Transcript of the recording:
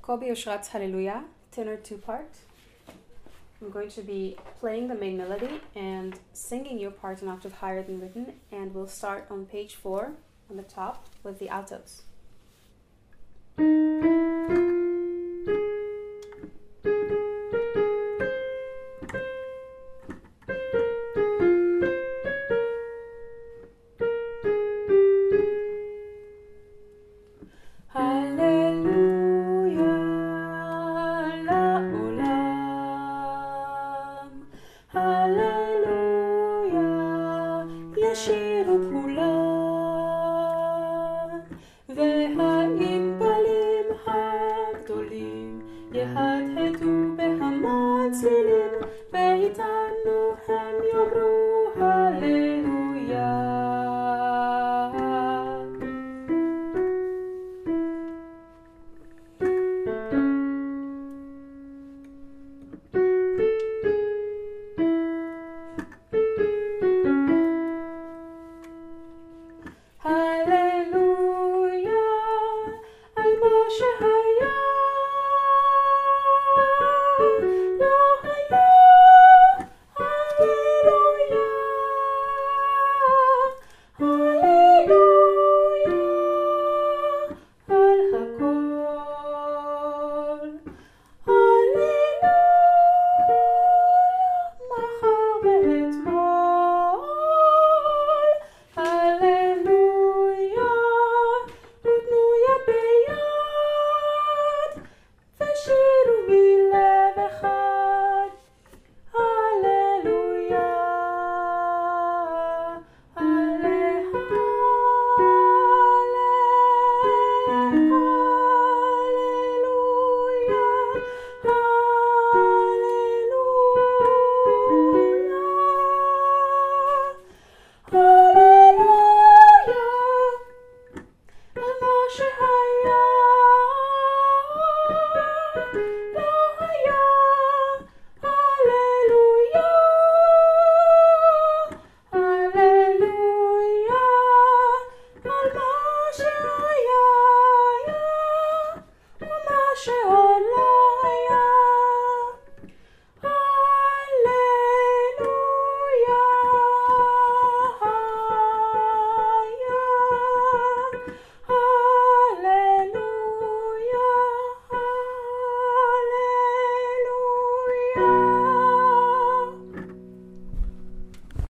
Kobe Oshrat's Hallelujah, tenor two-part. I'm going to be playing the main melody and singing your part an octave higher than written, and we'll start on page 4 on the top with the altos. ישירו כולם, והענבלים הגדולים יהדהדו בהמון צלילים, ואיתנו הם יאמרו הללויה. Hallelujah, על מה שהיה